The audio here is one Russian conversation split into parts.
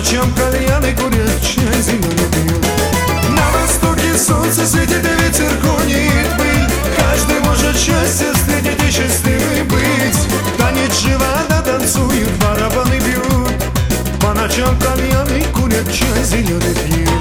ночам кальяны курят, чай зеленый пьют. На востоке солнце светит, и ветер гонит пыль. Каждый может счастье встретить и счастливый быть. Танец живота танцуют, барабаны бьют. По ночам кальяны курят, чай зеленый пьют.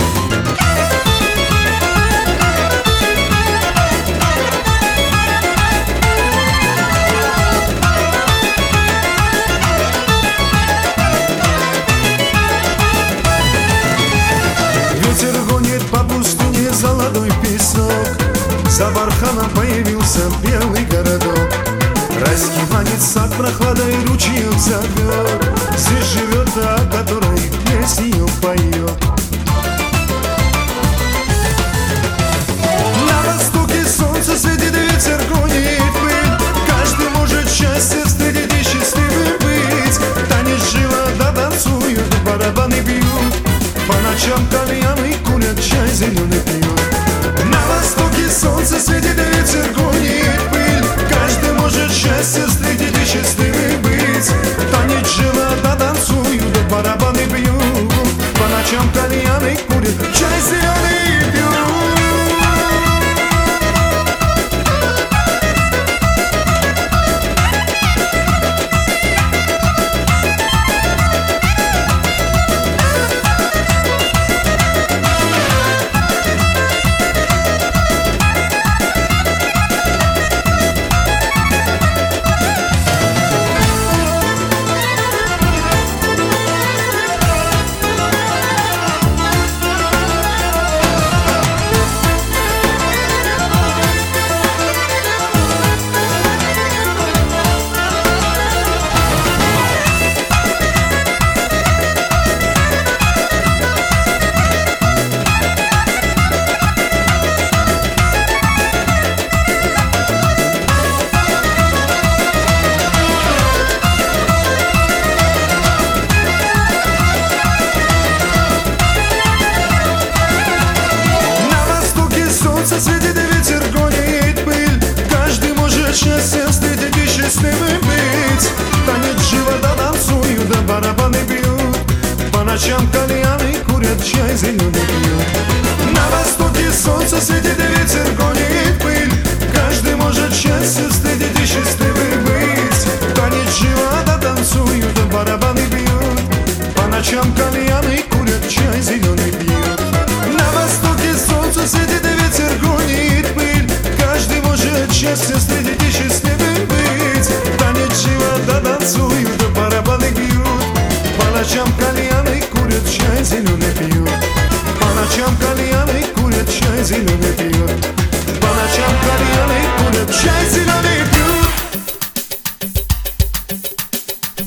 Ветер гонит по пустыне золотой песок. За барханом появился белый городок. Райский манит сад прохладой ручьев зовет. Здесь живет та, о которой песню поет. На востоке солнце светит, и ветер гонит пыль. Каждый может счастье встретить и счастливым быть. Танец живота танцуют, барабаны бьют. По ночам кальяны курят, чай зеленый пьют. На востоке солнце светит, и ветер гонит пыль. Каждый может счастье встретить и счастливый быть. Танец живота танцуют, барабаны бьют. По ночам кальяны курят, чай зеленый пьют. Светит, и ветер гонит пыль. Каждый может счастье встретить и счастливым быть. Танец живота танцуют, да барабаны бьют. По ночам кальяны курят, чай зеленый пьют. На востоке солнце светит, и ветер гонит пыль. Каждый может счастье встретить и счастливым быть. Танец живота танцуют, да барабаны бьют. По ночам кальяны курят, чай зеленый пьют. На востоке солнце светит, и ветер гонит пыль. Каждый может счастье встретить и счастливым быть. Танец живота танцуют, да барабаны бьют. По ночам кальяны курят, чай зеленый пьют. По ночам кальяны курят, чай зеленый пьют. По ночам кальяны курят, чай зеленый пьют.